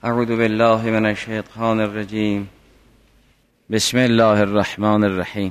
اعوذ بالله من الشیطان الرجیم. بسم الله الرحمن الرحیم.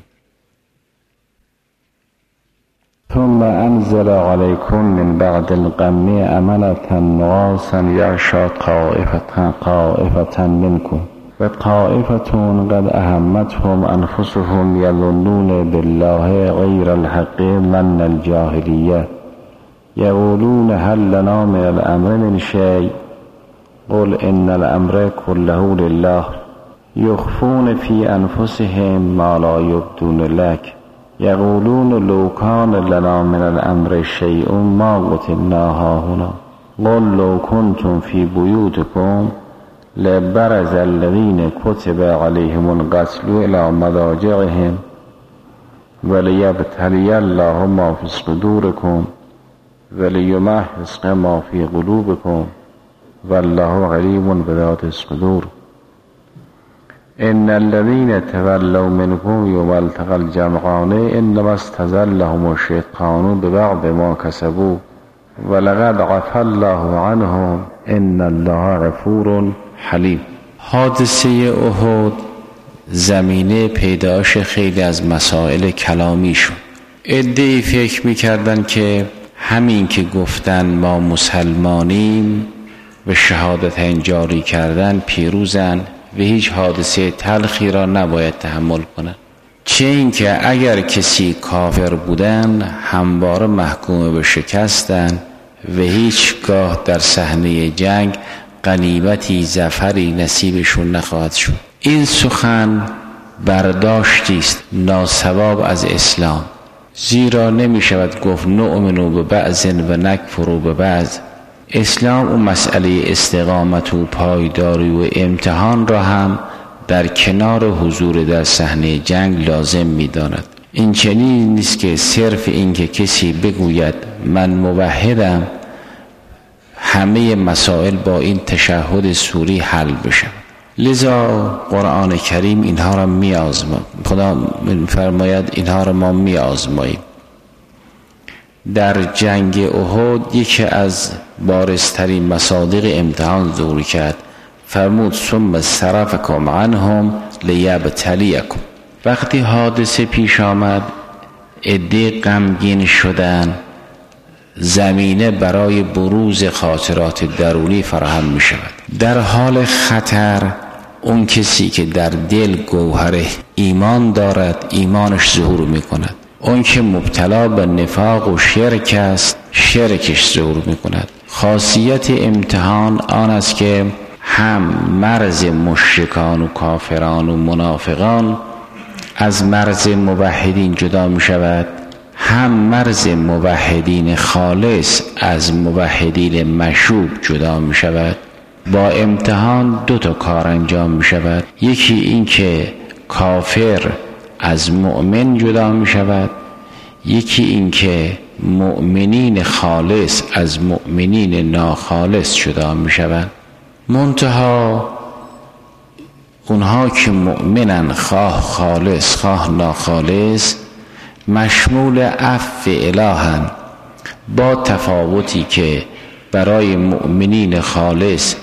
ثم انزل عليكم من بعد الغم أمنة نعاسا يغشى طائفة منكم وطائفة قد أهمتهم أنفسهم يظنون بالله غير الحق ظن الجاهلية يقولون هل لنا من الأمر من شيء قل إن الأمر كله لله يخفون في أنفسهم ما لا يبدون لك يقولون لو كان لنا من الأمر شيء ما قتلنا هاهنا قل لو كنتم في بيوتكم لبرز الذين كتب عليهم القتل إلى مضاجعهم وليبتلي الله ما في صدوركم وليمحص ما في قلوبكم والله عليم بذات الصدور. إن الذين تولوا منكم يوم التقى الجمعان إنما استزلهم الشيطان ببعض ما كسبوا ولقد عفا الله عنهم إن الله غفور حلیم. حادثه احد زمینه پیداش خیلی از مسائل کلامی شد. عده‌ای فکر می‌کردن که همین که گفتن ما مسلمانیم و شهادتین جاری کردن پیروزن و هیچ حادثه تلخی را نباید تحمل کنند، چه اینکه اگر کسی کافر بودن همواره محکوم به شکستن و هیچگاه در صحنه جنگ غنیمتی ظفری نصیبشون نخواهد شد. این سخن برداشتی است ناصواب از اسلام، زیرا نمی شود گفت نؤمنو به بعض و نکفرو به بعض. اسلام اون مسئله استقامت و پایداری و امتحان را هم در کنار حضور در صحنه جنگ لازم می داند. این چنین نیست که صرف این که کسی بگوید من موحدم همه مسائل با این تشهد سوری حل بشه. لذا قرآن کریم اینها را می آزماید. خدا فرماید اینها را ما می آزماییم. در جنگ احد یکی از بارزترین مصادیق امتحان ظهور کرد. فرمود ثم صرفکم عنهم لیبتلیکم. وقتی حادثه پیش آمد عده غمگین شدن، زمینه برای بروز خاطرات درونی فراهم می شود. در حال خطر اون کسی که در دل گوهر ایمان دارد ایمانش ظهور می کند. اون که مبتلا به نفاق و شرک است شرکش ظهور می کند. خاصیت امتحان آن است که هم مرز مشرکان و کافران و منافقان از مرز موحدین جدا می شود، هم مرز موحدین خالص از موحدین مشوب جدا می شود. با امتحان دو تا کار انجام می شود. یکی این که کافر از مؤمن جدا می شود، یکی این که مؤمنین خالص از مؤمنین ناخالص جدا می شود. منتها اونها که مؤمنن خواه خالص خواه ناخالص مشمول عفو الهن، با تفاوتی که برای مؤمنین خالص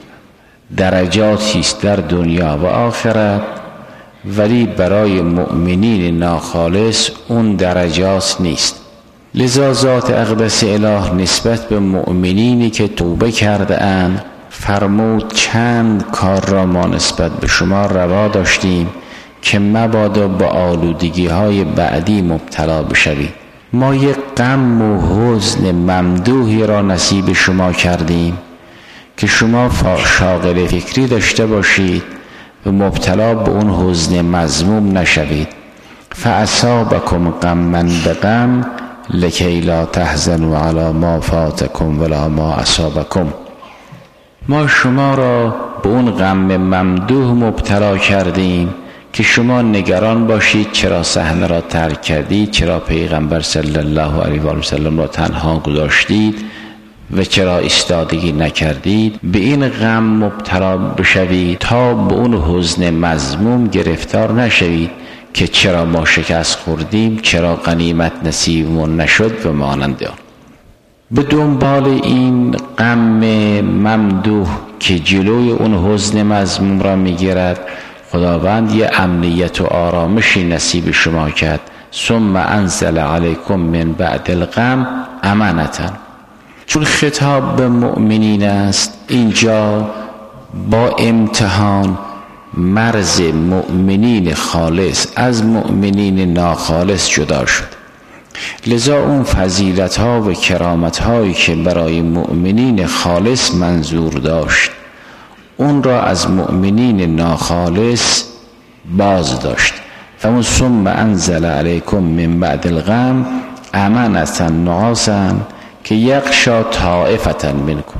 درجاتی است در دنیا و آخرت، ولی برای مؤمنین ناخالص اون درجات نیست. لذا ذات اقدس اله نسبت به مؤمنینی که توبه کرده اند فرمود چند کار را ما نسبت به شما روا داشتیم که مبادا با آلودگی های بعدی مبتلا بشوید. ما یک غم و حزن ممدوحی را نصیب شما کردیم که شما شاغل فکری داشته باشید و مبتلا به اون حزن مذموم نشوید. فاصابکم غما بغم لکی لا تحزنوا علی ما فاتکم ولا ما اصابکم. ما شما را به اون غم ممدوح مبتلا کردیم که شما نگران باشید چرا صحنه را ترک کردید، چرا پیغمبر صلی الله علیه و سلم را تنها گذاشتید و چرا ایستادگی نکردید. به این غم مبتلا بشوید تا به اون حزن مذموم گرفتار نشوید که چرا ما شکست خوردیم، چرا غنیمت نصیبمون نشد و مانند آن. به دنبال این غم ممدوح که جلوی اون حزن مذموم را میگیرد، خداوند یه امنیت و آرامشی نصیب شما کرد. ثم انزل علیکم من بعد الغم امنتا. چون خطاب به مؤمنین است، اینجا با امتحان مرز مؤمنین خالص از مؤمنین ناخالص جدا شد. لذا اون فضیلت ها و کرامت هایی که برای مؤمنین خالص منظور داشت، اون را از مؤمنین ناخالص باز داشت. فمون ثم انزل علیکم من بعد الغم امنتا نعاسا که یغشی طائفة منکم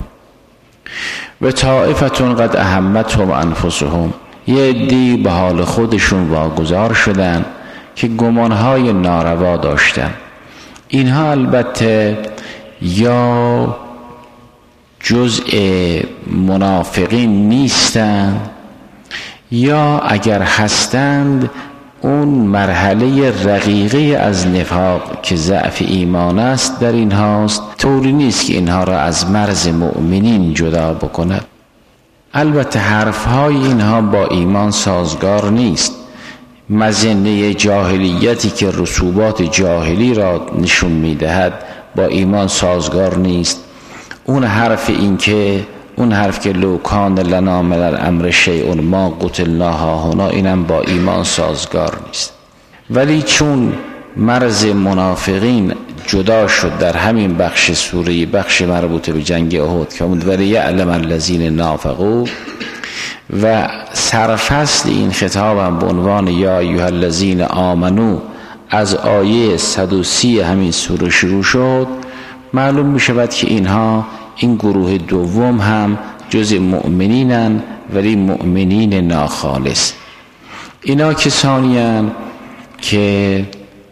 و طائفة قد اهمتهم انفسهم. یه عده‌ای به حال خودشون واگذار شدن که گمانهای ناروا داشتن. اینها البته یا جزء منافقین نیستند، یا اگر هستند اون مرحله رقیقه از نفاق که ضعف ایمان است در اینهاست، طوری نیست که اینها را از مرز مؤمنین جدا بکند. البته حرفهای اینها با ایمان سازگار نیست. مظنه جاهلیتی که رسوبات جاهلی را نشون میدهد با ایمان سازگار نیست. اون حرف که لو کان لنا من الامر شیء ما قتلنا هاهنا، اینم با ایمان سازگار نیست. ولی چون مرز منافقین جدا شد در همین بخش سوره، بخش مربوط به جنگ احد که بود ولیعلم الذین نافقوا، و سرفصل این خطاب هم به عنوان یا ایها الذین آمنو از آیه 130 همین سوره شروع شد، معلوم می شود که این گروه دوم هم جز مؤمنینن، ولی مؤمنین ناخالص. اینا کسانی هستند که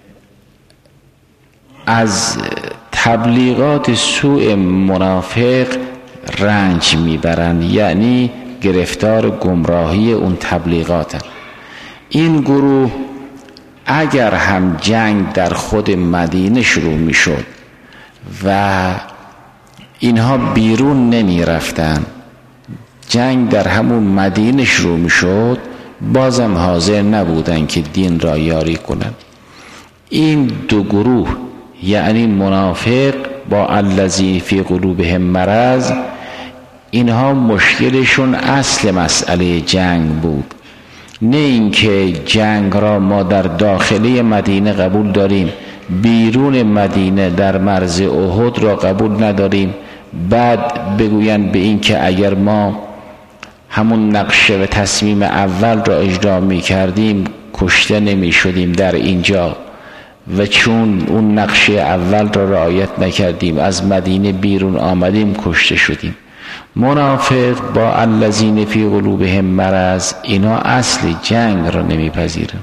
از تبلیغات سوء منافق رنج میبرند، یعنی گرفتار گمراهی اون تبلیغاتن. این گروه اگر هم جنگ در خود مدینه شروع میشد و اینها بیرون نمی رفتن، جنگ در همون مدینه شروع می شد، بازم حاضر نبودن که دین را یاری کنن. این دو گروه یعنی منافق با الذی فی قلوبهم مرض، اینها مشکلشون اصل مسئله جنگ بود، نه اینکه جنگ را ما در داخله مدینه قبول داریم، بیرون مدینه در مرز احد را قبول نداریم، بعد بگوین به این که اگر ما همون نقشه و تصمیم اول را اجرا می کردیم کشته نمی شدیم در اینجا، و چون اون نقشه اول را رعایت نکردیم از مدینه بیرون آمدیم کشته شدیم. منافق با الذین فی قلوبهم مرض، اینا اصل جنگ را نمیپذیرن.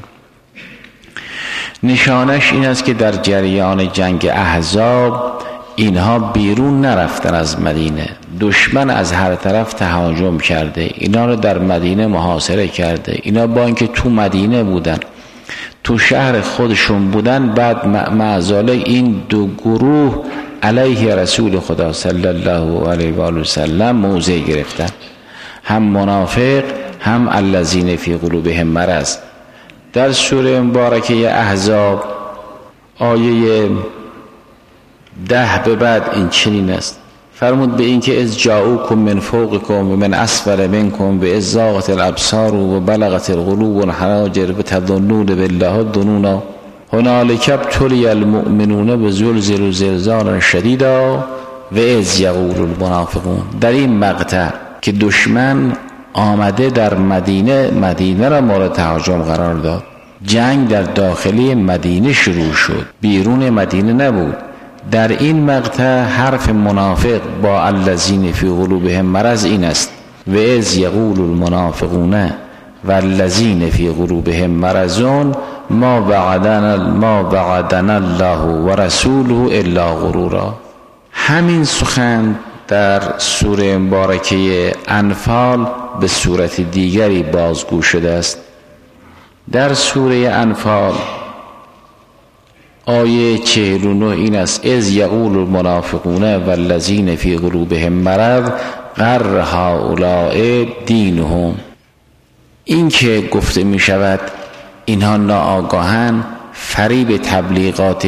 نشانش این است که در جریان جنگ احزاب اینها بیرون نرفتن از مدینه، دشمن از هر طرف تهاجم کرده، اینا رو در مدینه محاصره کرده. اینا با اینکه تو مدینه بودن، تو شهر خودشون بودن، بعد معزاله این دو گروه علیه رسول خدا صلی الله علیه و آله و سلم موضع گرفتن، هم منافق هم الذین فی قلوبهم مرض. در سوره مبارکه احزاب آیه 10 به بعد این چنین است: فرمود به این که از جاؤکم من فوقکم و من اسفل منکم و از زاغت الابصار و بلغت القلوب الحناجر و تظنون بالله الظنونا هنالک ابتلی المؤمنون بزلزلوا زلزالا شدیدا و از یقول المنافقون. در این مقطع که دشمن آمده در مدینه را مورد تهاجم قرار داد، جنگ در داخلی مدینه شروع شد، بیرون مدینه نبود. در این مقطع حرف منافق با الذین فی قلوبهم مرض این است: و از یقول المنافقون والذین فی قلوبهم مرض ما وعدنا الله و رسوله الا غرورا. همین سخن در سوره مبارکه انفال به صورت دیگری بازگو شده است. در سوره انفال آیه 49 این است: از یقول المنافقون والذین فی قلوبهم مرض غر هؤلاء دینهم. این که گفته می شود اینها ناآگاهن فریب تبلیغات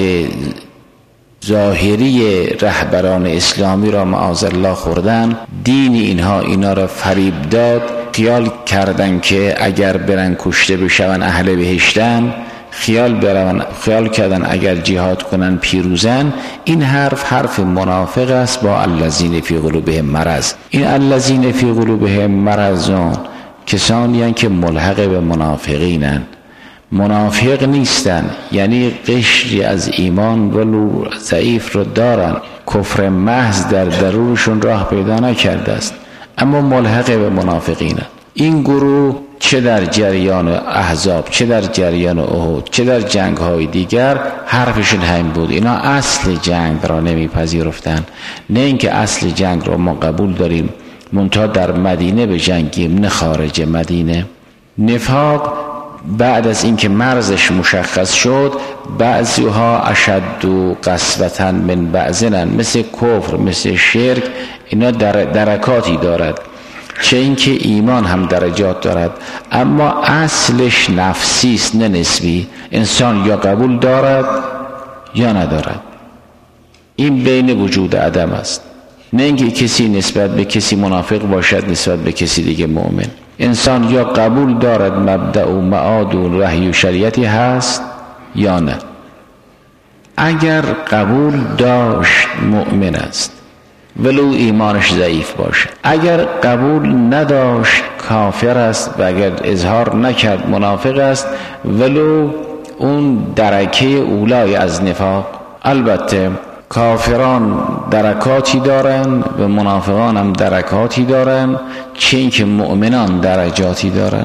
ظاهری رهبران اسلامی را معاذالله خوردن، دین اینا را فریب داد، خیال کردن که اگر برن کشته بشون اهل بهشتن، خیال کردن اگر جهاد کنن پیروزن. این حرف منافق است با الذین فی قلوبهم مرض. این الذین فی قلوبهم مرضون کسانی هستند که ملحق به منافقینن. منافق نیستن، یعنی قشری از ایمان ولو ضعیف رو دارن، کفر محض در درونشون راه پیدا نکرده است، اما ملحق به منافقینن. این گروه چه در جریان احزاب، چه در جریان احد، چه در جنگ های دیگر حرفشون همین بود. اینا اصل جنگ را نمیپذیرفتن. نه اینکه اصل جنگ را ما قبول داریم منتها در مدینه به جنگیم، نه خارج مدینه. نفاق بعد از اینکه مرزش مشخص شد، بعضیها اشد و قسوة من بعضن، مثل کفر، مثل شرک، اینا درکاتی دارد. چه اینکه ایمان هم درجات دارد، اما اصلش نفسی است نه نسبی. انسان یا قبول دارد یا ندارد. این بین وجود عدم است. نه اینکه کسی نسبت به کسی منافق باشد نسبت به کسی دیگه مؤمن. انسان یا قبول دارد مبدأ و معاد و وحی و شریعتی هست یا نه. اگر قبول داشت مؤمن است ولو ایمانش ضعیف باشه. اگر قبول نداشت کافر است و اگر اظهار نکرد منافق است ولو اون درکه اولای از نفاق. البته کافران درکاتی دارن و منافقان هم درکاتی دارن، چه اینکه مؤمنان درجاتی دارن.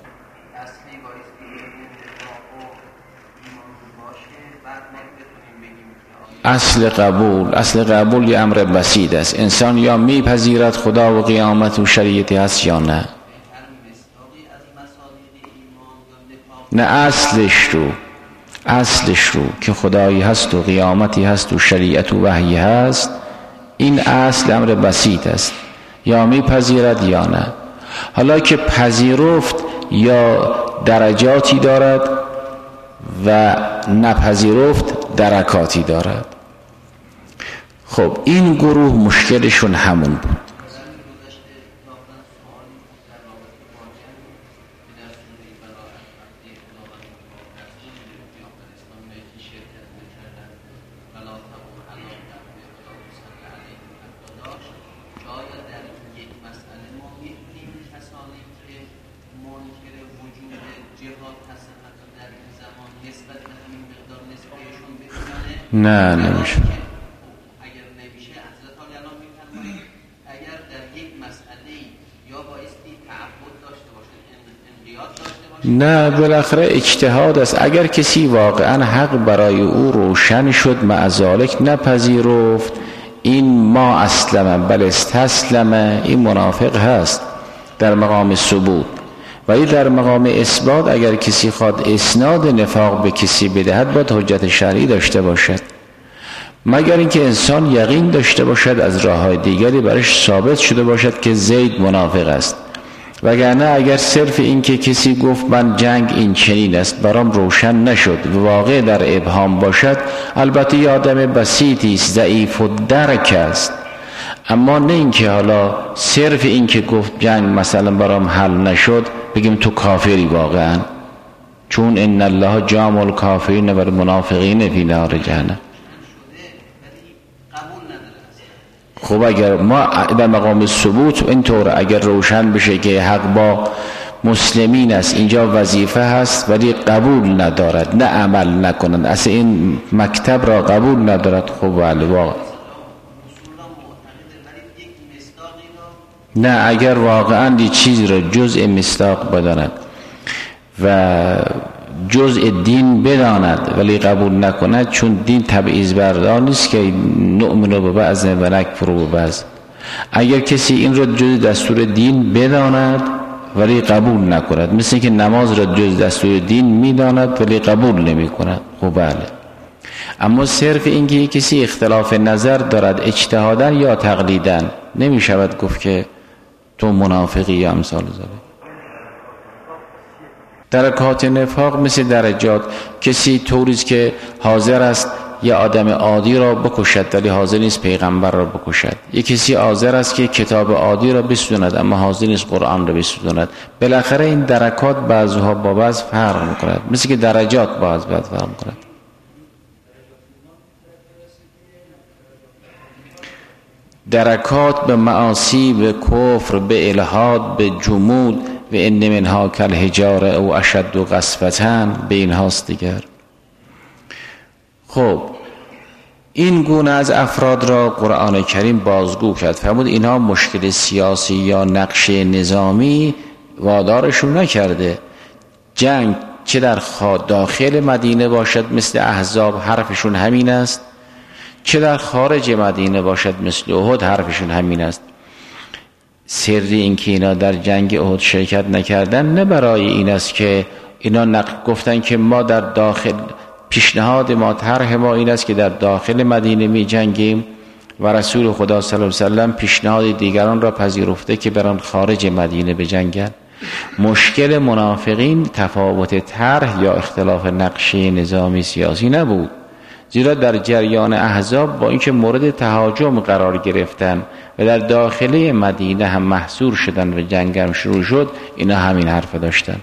اصل قبول یه امر بسیط است. انسان یا میپذیرد خدا و قیامت و شریعتی هست یا نه. نه اصلش رو که خدایی هست و قیامتی هست و شریعت و وحی هست. این اصل امر بسیط است، یا میپذیرد یا نه. حالا که پذیرفت یا درجاتی دارد و نپذیرفت درکاتی دارد. خب این گروه مشکلشون همون بود. نه نمیشه. اگر نمیشه حضرت الان میفرمایید اگر در یک مسئله یا بایستی تعبد داشته باشه، انقیاد داشته باشه. نه، بالاخره اجتهاد است. اگر کسی واقعا حق برای او روشن شد معذالک نپذیرفت، این ما اسلم بل استسلم، این منافق هست در مقام ثبوت. ولی در مقام اثبات اگر کسی خواد اسناد نفاق به کسی بدهد باید حجت شرعی داشته باشد، مگر اینکه انسان یقین داشته باشد از راه‌های دیگری برش ثابت شده باشد که زید منافق است. وگرنه اگر صرف این که کسی گفت من جنگ این چنین است برام روشن نشد و واقع در ابهام باشد، البته یه آدم بسیطی است، ضعیف و درک است، اما نه اینکه حالا صرف این که گفت جنگ مثلا برام حل نشد بگیم تو کافری واقعا، چون ان الله جامع الکافرین و المنافقین فی نار جهنم. خب اگر ما در مقام ثبوت اینطور اگر روشن بشه که حق با مسلمین است، اینجا وظیفه هست ولی قبول ندارد، نه عمل نکنند، اصلا این مکتب را قبول ندارد، خب بله واقع نه، اگر واقعا دی چیزی را جزء مصداق بداند و جزء دین بداند ولی قبول نکند، چون دین تبعیض بردار نیست که نؤمن به بعض و نکفر به بعض. اگر کسی این را جزء دستور دین بداند ولی قبول نکند، مثل که نماز را جزء دستور دین میداند ولی قبول نمی کند، خب بله. اما صرف اینکه کسی اختلاف نظر دارد اجتهادا یا تقلیدا نمی شود گفت که تو منافقی یا امثال ذلک. درکات نفاق مثل درجات، کسی طوریست که حاضر است یه آدم عادی را بکشد ولی حاضر نیست پیغمبر را بکشد، یه کسی حاضر است که کتاب عادی را بسوزاند اما حاضر نیست قرآن را بسوزاند. بالاخره این درکات بعضها با بعض فرق میکند، مثل که درجات با بعض فرق میکند. درکات به معاصی، به کفر، به الحاد، به جمود و ان منها کالحجاره او اشد قسوة، به این هاست دیگر. خب این گونه از افراد را قرآن کریم بازگو کرد، فرمود اینها مشکل سیاسی یا نقش نظامی وادارشون نکرده. جنگ چه در داخل مدینه باشد مثل احزاب حرفشون همین است، چه در خارج مدینه باشد مثل احد حرفشون همین است. سری این که اینا در جنگ احد شرکت نکردن نه برای این است که اینا گفتن که ما در داخل، پیشنهاد ما، طرح ما این است که در داخل مدینه می جنگیم و رسول خدا صلی الله علیه و سلم پیشنهاد دیگران را پذیرفته که برن خارج مدینه بجنگن. مشکل منافقین تفاوت طرح یا اختلاف نقشه نظامی سیاسی نبود، زیرا در جریان احزاب با اینکه مورد تهاجم قرار گرفتن و در داخل مدینه هم محصور شدن و جنگ هم شروع شد، اینا همین حرف داشتن.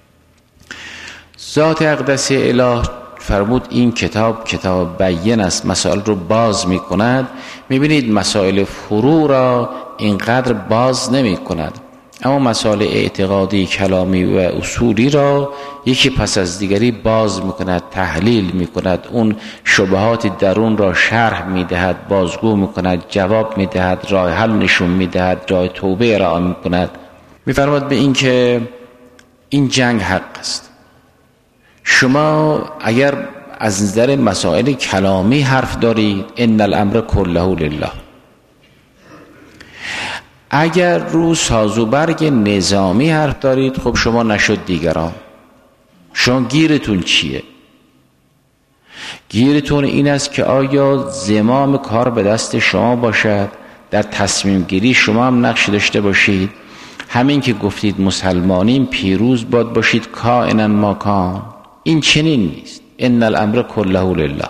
ذات اقدس اله فرمود این کتاب بیان است، مسائل رو باز می کند. می بینید مسائل فروع را اینقدر باز نمی کند، اما مسائل اعتقادی، کلامی و اصولی را یکی پس از دیگری باز می کند، تحلیل می کند، اون شبهات درون را شرح می دهد، بازگو می کند، جواب می دهد، راه حل نشون می دهد، راه توبه را می کند. می فرمود به این که این جنگ حق است. شما اگر از نظر مسائل کلامی حرف دارید ان الامر کله لله، اگر رو ساز و برگ نظامی حرف دارید خب شما نشد دیگران. شما گیرتون چیه؟ گیرتون این است که آیا زمام کار به دست شما باشد، در تصمیم گیری شما هم نقش داشته باشید، همین که گفتید مسلمانیم پیروز باد باشید کائنا ما کان. این چنین نیست. ان الامر کله لله.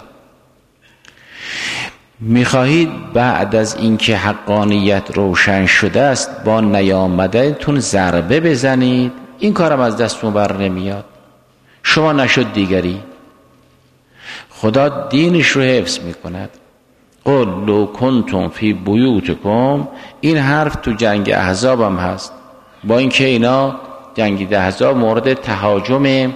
میخواهید بعد از اینکه حقانیت روشن شده است با نیامدنتون ضربه بزنید، این کارم از دستتون بر نمیاد. شما نشد دیگری. خدا دینش رو حفظ میکند. قل لو کنتم فی بیوتکم، این حرف تو جنگ احزاب هم هست، با اینکه اینا جنگ احزاب مورد تهاجم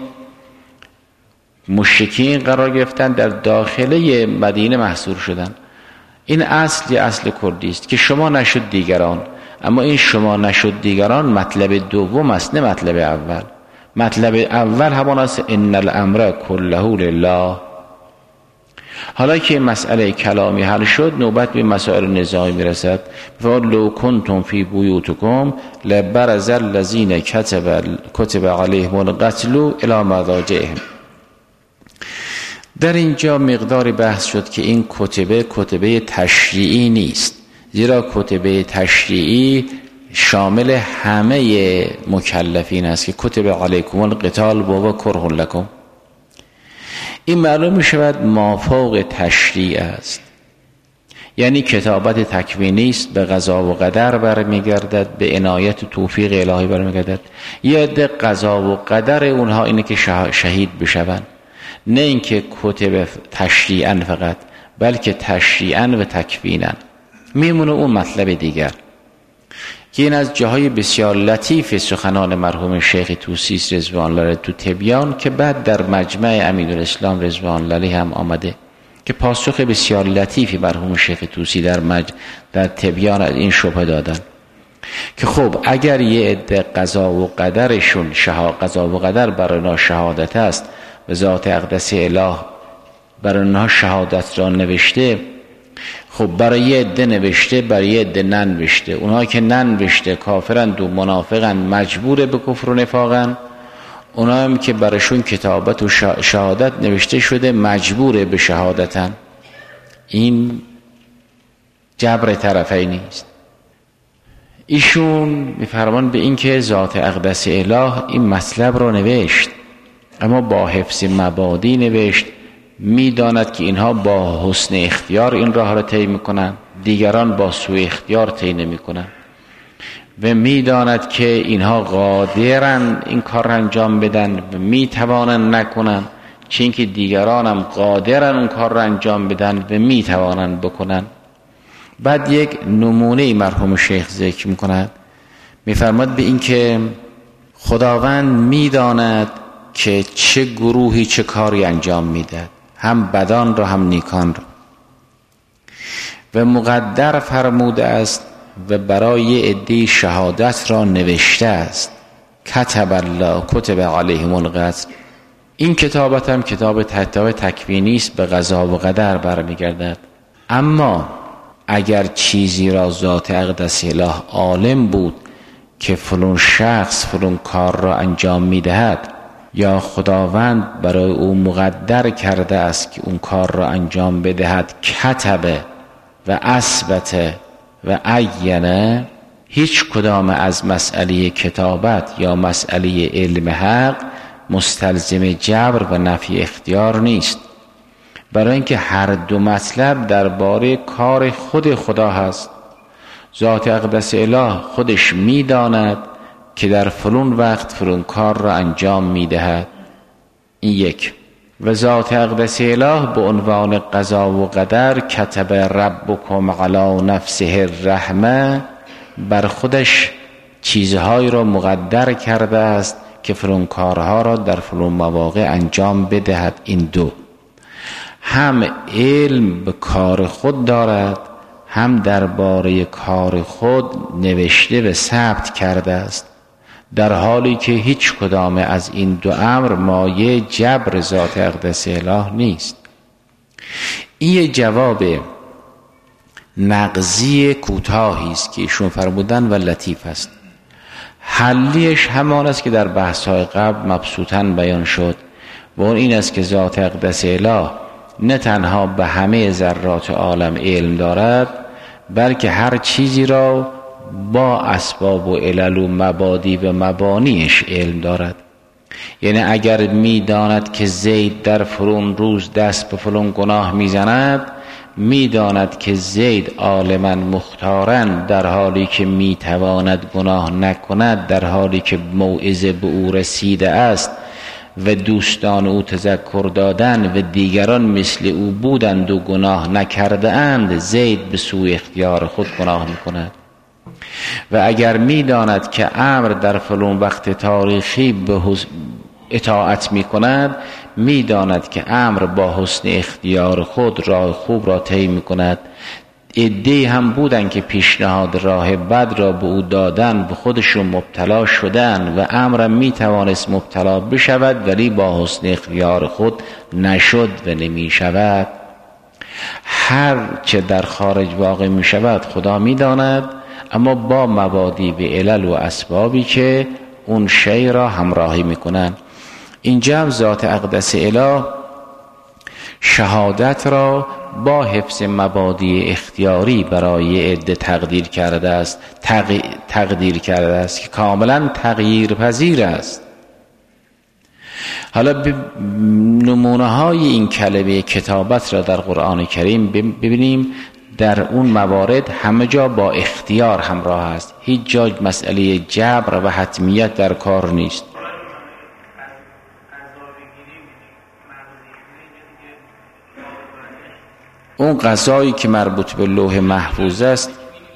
مشرکین قرار گرفتن، در داخله مدینه محصور شدن. این اصل کردی است که شما نشد دیگران. اما این شما نشد دیگران مطلب دوم است، نه مطلب اول. مطلب اول همان است ان الامر کله لله. حالا که این کلامی حل شد، نوبت به مسائل نظامی میرسد. لو کنتم فی بیوتکم لبرز الذین کتب علیهم القتل الی مضاجعهم. در اینجا مقداری بحث شد که این کتبه تشریعی نیست، زیرا کتبه تشریعی شامل همه مکلفین است که کتب علیکم القتال وهو کره لکم. این معلوم می شود مافوق تشریع است، یعنی کتابت تکوینی است، به قضا و قدر برمیگردد، به عنایت و توفیق الهی برمیگردد. یه عده قضا و قدر اونها اینه که شهید بشوند، نه اینکه کتب تشریعاً فقط، بلکه تشریعاً و تکویناً. میمونه اون مطلب دیگر که این از جاهای بسیار لطیف سخنان مرحوم شیخ طوسی رضوان الله تو تبیان که بعد در مجمع امیدالاسلام رضوان الله هم آمده، که پاسخ بسیار لطیفی مرحوم شیخ طوسی در تبیان از این شبهه دادن که خب اگر یه عده قضا و قدرشون قضا و قدر برای اینا شهادت است، به ذات اقدس اله برای اونها شهادت را نوشته، خب برای یه عده نوشته، برای یه عده ننوشته. اونها که ننوشته کافرند و منافقند، مجبور به کفر و نفاقند. اونا هم که براشون کتابت و شهادت نوشته شده مجبوره به شهادتن. این جبر طرفی نیست. ایشون میفرمان به این که ذات اقدس اله این مطلب رو نوشت، اما با حفظ مبادی نوشت. میداند که اینها با حسن اختیار این راه را طی میکنن، دیگران با سوء اختیار طی نمیکنن، و میداند که اینها قادرن این کار را انجام بدن و میتوانن نکنن، چون که دیگران هم قادرن اون کار را انجام بدن و میتوانن بکنن. بعد یک نمونه مرحوم شیخ ذکر میکند، میفرماد به این که خداوند میداند که چه گروهی چه کاری انجام میدهد، هم بدان را هم نیکان را، و مقدر فرموده است و برای عده شهادت را نوشته است. کتب الله کتب علیهم القتل. این کتابت هم کتاب تکوینی است، به قضا و قدر برمیگردد. اما اگر چیزی را ذات اقدس اله عالم بود که فلان شخص فلان کار را انجام میدهد، یا خداوند برای او مقدر کرده است که اون کار را انجام بدهد، کتبه و اثبته و عینه، هیچ کدام از مسئله کتابت یا مسئله علم حق مستلزم جبر و نفی اختیار نیست، برای اینکه هر دو مطلب درباره کار خود خدا هست. ذات اقدس اله خودش میداند که در فلان وقت فلان کار را انجام میدهد. این یک. و ذات اقدس اله به عنوان قضا و قدر، کتب ربکم علی نفسه الرحمه، بر خودش چیزهایی را مقدر کرده است که فلان کارها را در فلان مواقع انجام بدهد. این دو، هم علم به کار خود دارد، هم درباره کار خود نوشته و ثبت کرده است، در حالی که هیچ کدام از این دو امر مایه جبر ذات اقدس اله نیست. این جواب نقضی کوتاهی است که ایشون فرمودن و لطیف است. حلیش همان است که در بحث‌های قبل مبسوطاً بیان شد، و اون این است که ذات اقدس اله نه تنها به همه ذرات عالم علم دارد، بلکه هر چیزی را با اسباب و علل و مبادی و مبانیش علم دارد. یعنی اگر میداند که زید در فلان روز دست به فلان گناه میزند، میداند که زید عالما مختارا در حالی که میتواند گناه نکند، در حالی که موعظه به او رسیده است و دوستان او تذکر دادن و دیگران مثل او بودند و گناه نکرده اند، زید به سوی اختیار خود گناه میکند. و اگر میداند که امر در فلان وقت تاریخی به اطاعت میکند، میداند که امر با حسن اختیار خود راه خوب را طی میکند. عده‌ای هم بودن که پیشنهاد راه بد را به او دادن، به خودشون مبتلا شدن و امرم میتوانست مبتلا بشود، ولی با حسن اختیار خود نشد و نمی شود. هر چه در خارج واقع می شود خدا می داند، اما با مبادی و علل و اسبابی که اون شی را همراهی می کنند. اینجا ذات اقدس اله شهادت را با حفظ مبادی اختیاری برای عده تقدیر کرده است که کاملا تغییر پذیر است. حالا نمونه های این کلمه کتابت را در قرآن کریم ببینیم. در اون موارد همه جا با اختیار همراه است، هیچ جا مسئله جبر و حتمیت در کار نیست. اون قضایی که مربوط به لوح محفوظ است،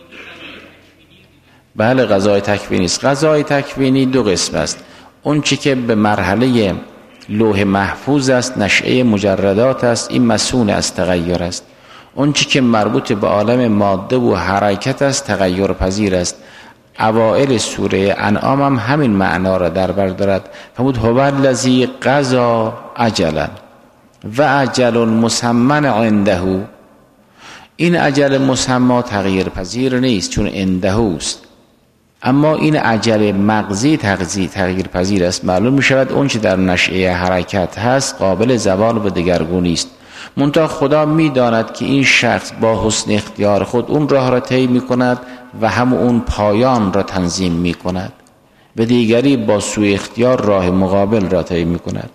بله قضای تکوینی است. قضای تکوینی دو قسم است. اون چی که به مرحله لوح محفوظ است، نشأه مجردات است، این مسئول از تغییر است. اون چی که مربوط به عالم ماده و حرکت است، تغییر پذیر است. اوائل سوره انعام هم همین معنا را در بر دارد. فرمود هو الذی قضا اجلا و اجل مسمى عنده. این اجل مسمى تغییر پذیر نیست، چون عنده است. اما این عجل مغزی تغییر پذیر است. معلوم می شود اون چه در نشأه حرکت هست قابل زوال و دگرگونی است. منتها خدا می داند که این شخص با حسن اختیار خود اون راه را طی می کند و هم اون پایان را تنظیم می کند و دیگری با سوء اختیار راه مقابل را طی می کند.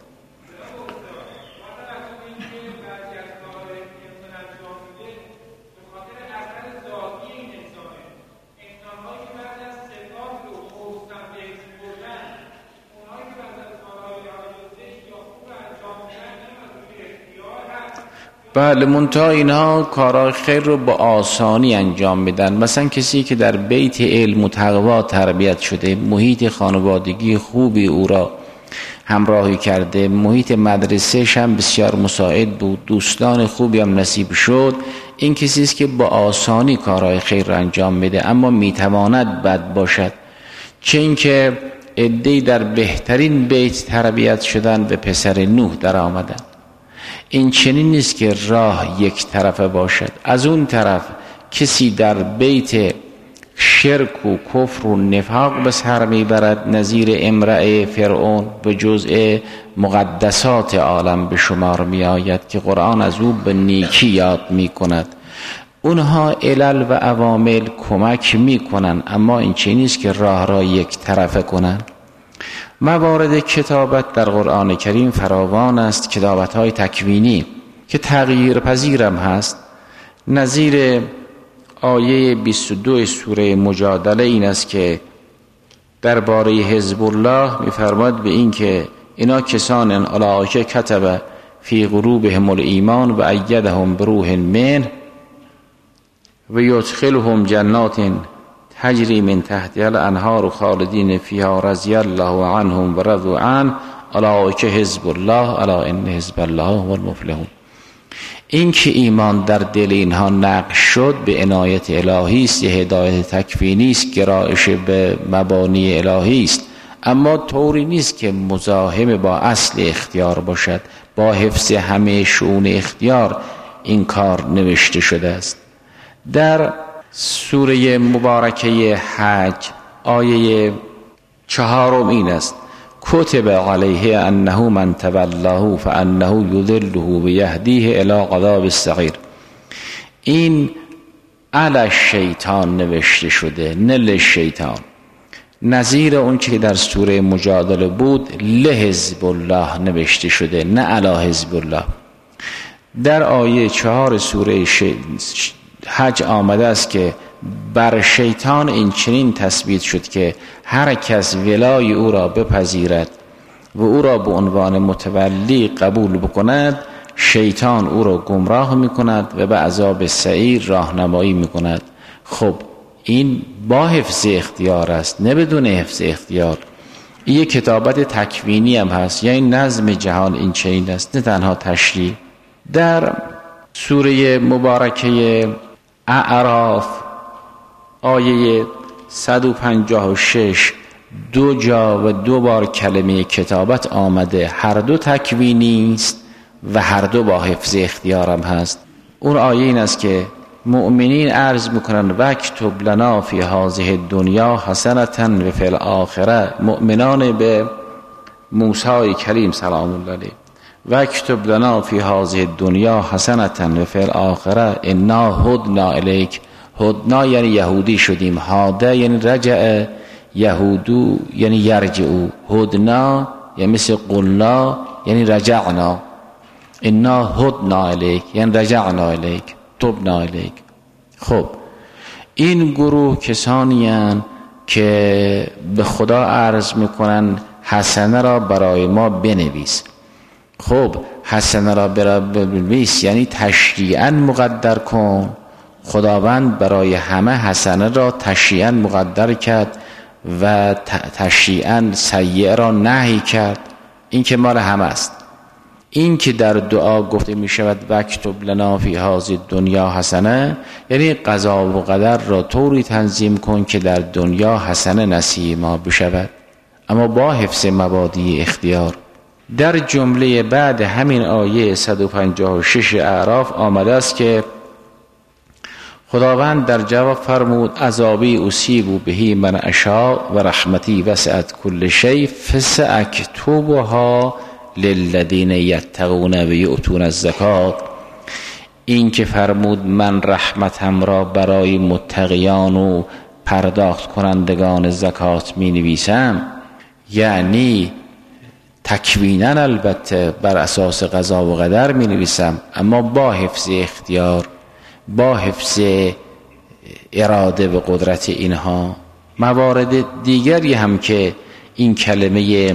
بله، منتها اینها کارهای خیر رو با آسانی انجام میدن. مثلا کسی که در بیت علم و تقوا تربیت شده، محیط خانوادگی خوبی او را همراهی کرده، محیط مدرسه‌ش هم بسیار مساعد بود، دوستان خوبی هم نصیب شد، این کسی است که با آسانی کارهای خیر را انجام میده. اما میتواند بد باشد، چه اینکه عده‌ای در بهترین بیت تربیت شدن به پسر نوح در آمدن. این چنین نیست که راه یک طرفه باشد. از اون طرف کسی در بیت شرک و کفر و نفاق به سر میبرد، نظیر امرأه فرعون به جزء مقدسات عالم به شمار می آید که قرآن از او به نیکی یاد می کند. اونها علل و عوامل کمک می کنند، اما این چنین نیست که راه را یک طرفه کنند. موارد کتابت در قرآن کریم فراوان است، کتابت‌های تکوینی که تغییر پذیرم هست. نظیر آیه 22 سوره مجادله این است که درباره حزب الله می‌فرماید به این که اینا کسان اولئک کتب فی قلوبهم الایمان و ایدهم بروح منه و یدخلهم جنات تجری من تحتها الانهار خالدین فیها رضی الله عنهم و رضوا عنه اولئک حزب الله الا ان حزب الله هم المفلحون. این که ایمان در دل اینها نقش شد به عنایت الهی است، هدایت تکوینی است، گرایش به مبانی الهی است، اما طوری نیست که مزاحم با اصل اختیار باشد. با حفظ همه شؤون اختیار این کار نوشته شده است. در سوره مبارکه حج آیه 4 این است: کتب علیه انه من تولاه فانه یضله و یهدیه الی عذاب السعیر. این علی شیطان نوشته شده، نه للشیطان. نظیر اون که در سوره مجادله بود لحزب الله نوشته شده، نه علی حزب الله. در آیه 4 سوره حج آمده است که بر شیطان این چنین تثبیت شد که هر کس ولای او را بپذیرد و او را به عنوان متولی قبول بکند، شیطان او را گمراه میکند و به عذاب سعیر راهنمایی میکند. خب این با حفظ اختیار است، نه بدون حفظ اختیار. این یک کتابت تکوینی هم هست، یعنی نظم جهان این چنین است، نه تنها تشریع. در سوره مبارکه اعراف آیه 156 دو جا و 2 بار کلمه کتابت آمده، هر دو تکوینی است و هر دو با حفظ اختیارم هست. اون آیه این است که مؤمنین عرض میکنن وکتب لنا فی هذه الدنیا حسنة و فی الاخره. مؤمنان به موسی کریم سلام الله علیه وکتب لنا فی هذه الدنیا حسنة و فی الاخره انا هدنا الیک. هدنا یعنی یهودی شدیم، هاده یعنی رجع، یهودو یعنی یرجعو، هدنا یعنی مثل قلنا یعنی رجعنا، انا هدنا الیک یعنی رجعنا الیک، تبنا الیک. خب این گروه کسانی هستند که به خدا عرض میکنن حسنه را برای ما بنویس. خب حسنه را بنویس یعنی تشریعاً مقدر کن. خداوند برای همه حسنه را تشریعاً مقدر کرد و تشریعاً سیئه را نهی کرد. این که مال همه است. این که در دعا گفته می شود وکتب لنا فی هذه الدنیا حسنه، یعنی قضا و قدر را طوری تنظیم کن که در دنیا حسنه نصیب ما بشود، اما با حفظ مبادی اختیار. در جمله بعد همین آیه 156 اعراف آمده است که خداوند در جواب فرمود عذابی اصیب بهی من اشاء و رحمتی وسعت کل شیء فساکتبها للذین یتقون و یؤتون الزکات. این که فرمود من رحمتم را برای متقیان و پرداخت کنندگان زکات می نویسم، یعنی تکوینا البته بر اساس قضا و قدر می نویسم، اما با حفظ اختیار، با حفظ اراده و قدرت اینها. موارد دیگری هم که این کلمه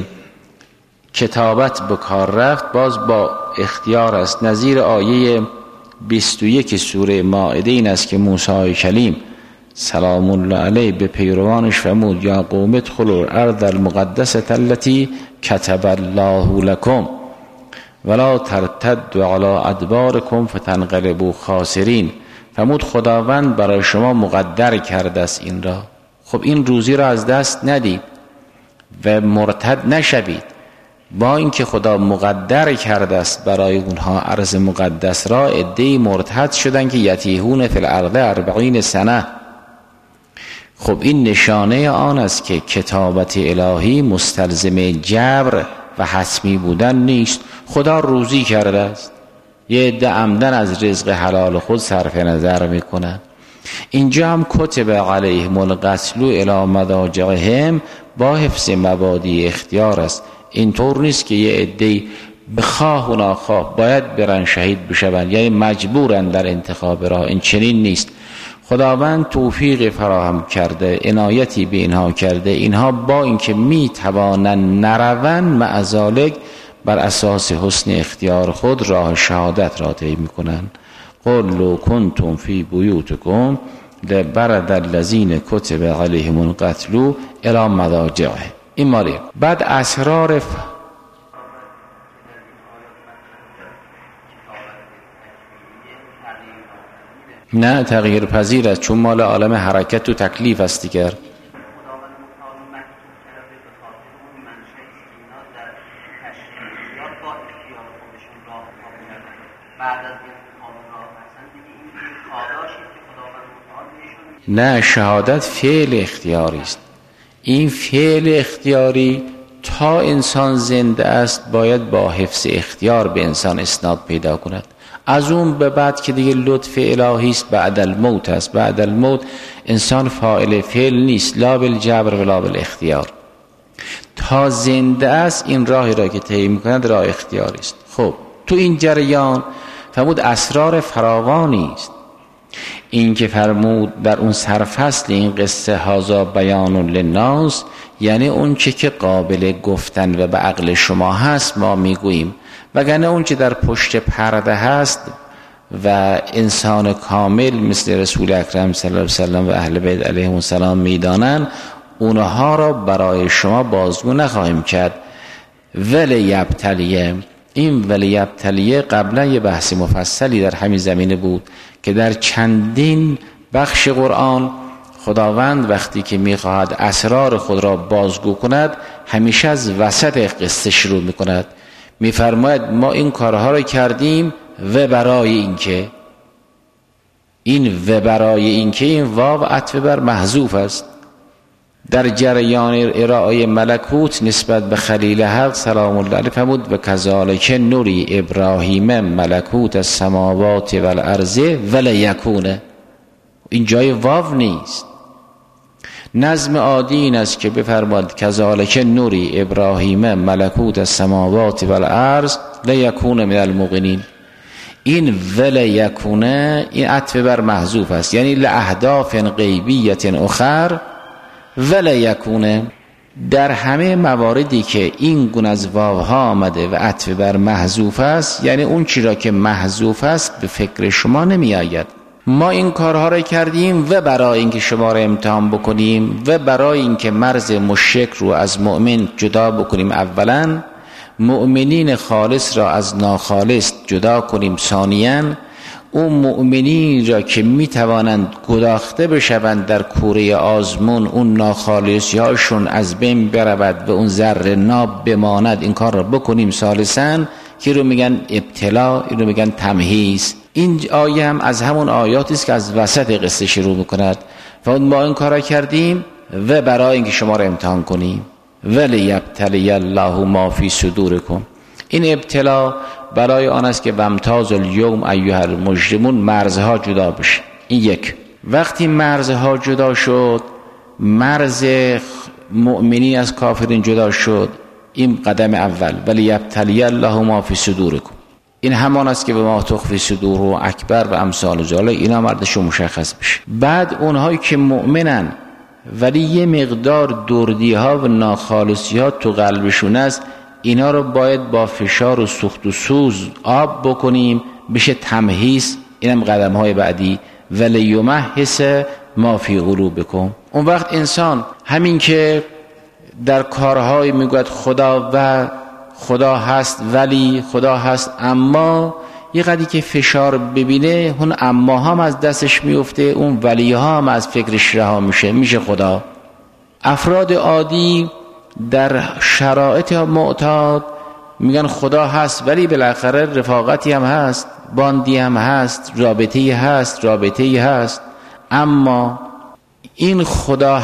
کتابت به کار رفت باز با اختیار است. نظیر آیه 21 سوره مائده این است که موسی کلیم سلام الله علیه به پیروانش فرمود یا قوم ادخلوا الارض المقدسه التي کتب الله لكم ولا ترتدوا على ادباركم فتنقلبوا خاسرین. فرمود خداوند برای شما مقدر کرده است این را، خب این روزی را از دست ندید و مرتد نشوید. با اینکه خدا مقدر کرده است برای اونها ارض مقدس را، عده‌ای مرتد شدن که یتیهون فی الارض 40 سنه. خب این نشانه آن است که کتابت الهی مستلزم جبر و حتمی بودن نیست. خدا روزی کرده است، یه عده عمدن از رزق حلال خود صرف نظر میکنن. اینجا هم کتب علیهم القتل الی مضاجعهم با حفظ مبادی اختیار است. اینطور نیست که یه عده بخواه و ناخواه باید برن شهید بشون، یعنی مجبورن در انتخاب راه. این چنین نیست. خداوند توفیق فراهم کرده، عنایتی به اینها کرده، اینها با اینکه میتوانن نروند معذالک بر اساس حسن اختیار خود راه شهادت را طی میکنن. قل لو کنتم فی بیوتکم لبرز الذین کتب علیهم القتل الی مضاجعهم. این مالی بعد اسرار نه تغییر پذیر است، چون مال عالم حرکت و تکلیف است دیگر. نه شهادت فعل اختیاری است. این فعل اختیاری تا انسان زنده است باید با حفظ اختیار به انسان اسناد پیدا کند. از اون به بعد که دیگه لطف الهی است، بعد الموت است. بعد الموت انسان فاعل فعل نیست، لا بالجبر ولا بالاختیار. تا زنده است این راهی را که طی می‌کند راه اختیاری است. خب تو این جریان فرمود اسرار فراوانی است. این که فرمود در اون سرفصل این قصه هازا بیان للناس، یعنی اون چه که قابل گفتن و به عقل شما هست ما میگوییم، وگرنه اون چه در پشت پرده هست و انسان کامل مثل رسول اکرم صلی الله علیه وسلم و اهل بیت علیهم السلام میدانن، اونها را برای شما بازگو نخواهیم کرد. ولی یبتلیه، این ولی یبتلیه قبلا یه بحث مفصلی در همین زمینه بود که در چندین بخش قرآن خداوند وقتی که میخواهد اسرار خود را بازگو کند همیشه از وسط قصه شروع میکند. میفرماید ما این کارها را کردیم و برای اینکه، این و برای اینکه این واو عطف بر محذوف است. در جریان ارائه ملکوت نسبت به خلیل حق سلام الله علیه فرمود و کذالک نوری ابراهیم ملکوت السماوات والارض ولیکونه. این جای واو نیست. نظم عادی این است که بفرماد کذالک نوری ابراهیم ملکوت السماوات والارض لیکون من الموقنین. این ولیکونه این عطف بر محذوف است، یعنی لاهداف غیبیه اخر ولیکونه. در همه مواردی که این گونه از واوها آمده و عطف بر محذوف است، یعنی اون چی را که محذوف است به فکر شما نمی آید. ما این کارها را کردیم و برای اینکه شما را امتحان بکنیم و برای اینکه مرز مشرک رو از مؤمن جدا بکنیم، اولا مؤمنین خالص را از ناخالص جدا کنیم، ثانیاً اون مؤمنین را که می توانند گداخته بشوند در کوره آزمون، اون ناخالصی هاشون از بین برود و اون ذره ناب بماند، این کار را بکنیم. ثالثاً که رو میگن ابتلا، این رو میگن تمحیص. این آیه هم از همون آیاتی است که از وسط قصه شروع میکند و ما این کارا کردیم و برای اینکه شما رو امتحان کنیم ولیبتلی الله ما فی صدورکم. این ابتلا برای آن است که وامتاز الیوم ایها المجرمون، مرزها جدا بشه. این یک. وقتی مرزها جدا شد، مرز مؤمنین از کافرین جدا شد، این قدم اول. ولیبتلی الله ما فی صدورکم. این همان است که به ما تخفی صدور و اکبر و امثال ذالک، اینا مردشون مشخص بشه. بعد اونهایی که مؤمنن ولی یه مقدار دردی ها و ناخالصی ها تو قلبشون است، اینا رو باید با فشار و سوخت و سوز آب بکنیم، بشه تمهیز. اینم قدم های بعدی. ولیمحص ما فی قلوبکم. اون وقت انسان همین که در کارهای میگوید خدا هست ولی خدا هست، اما یه قدری که فشار ببینه اون اما هم از دستش میفته، اون ولی ها هم از فکرش رها میشه خدا. افراد عادی در شرایط معتاد میگن خدا هست ولی بالاخره رفاقتی هم هست، باندی هم هست، رابطه‌ای هست. اما این خدا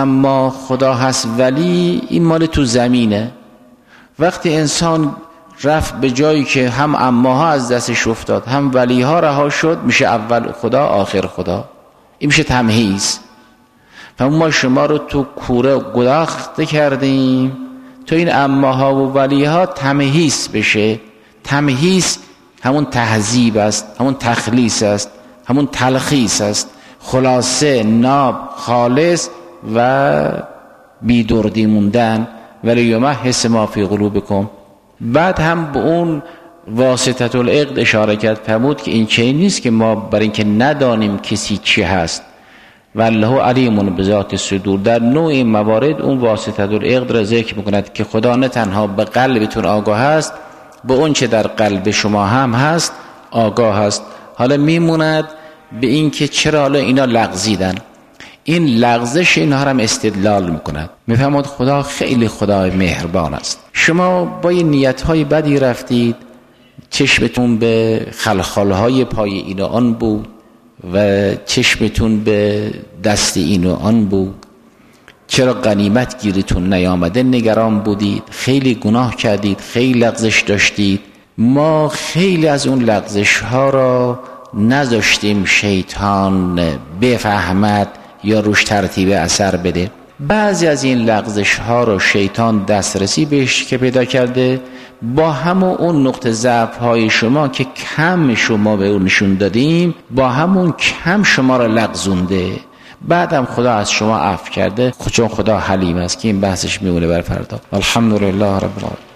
هست ولی این مال تو زمینه. وقتی انسان رفت به جایی که هم اماها از دستش افتاد هم ولیها رها شد، میشه اول خدا آخر خدا. این میشه تمهیز. ما شما رو تو کوره گداخته کردیم تو این اماها و ولیها تمهیز بشه. تمهیز همون تهذیب است، همون تخلیص است، همون تلخیص است. خلاصه، ناب، خالص و بیدردی موندن. ولیمحص ما فی قلوبکم. بعد هم به اون واسطه العقد اشاره کرد، فرمود که این چیزی نیست که ما برای اینکه ندانیم کسی چی هست، والله علیم بذات الصدور. در نوع موارد اون واسطه العقد را ذکر میکند که خدا نه تنها به قلبتون آگاه است، به اون چه در قلب شما هم هست آگاه است. حالا میموند به این که چرا حالا اینا لغزیدن. این لغزش اینها هم استدلال میکند. میفهمید خدا خیلی خدای مهربان است. شما با این نیت‌های بدی رفتید، چشمتون به خلخال‌های پای این و آن بود و چشمتون به دست این و آن بود. چرا غنیمت گیرتون نیامده نگران بودید، خیلی گناه کردید، خیلی لغزش داشتید. ما خیلی از اون لغزش ها را نذاشتیم شیطان بفهمد یا روش ترتیب اثر بده. بعضی از این لغزش ها را شیطان دسترسی بهش که پیدا کرده، با همون اون نقطه ضعف های شما که کم شما به اون نشون دادیم، با همون کم شما را لغزونده. بعدم خدا از شما عفو کرده، چون خدا حلیم است که این بحثش میمونه بر فردا. الحمدلله رب العالمین.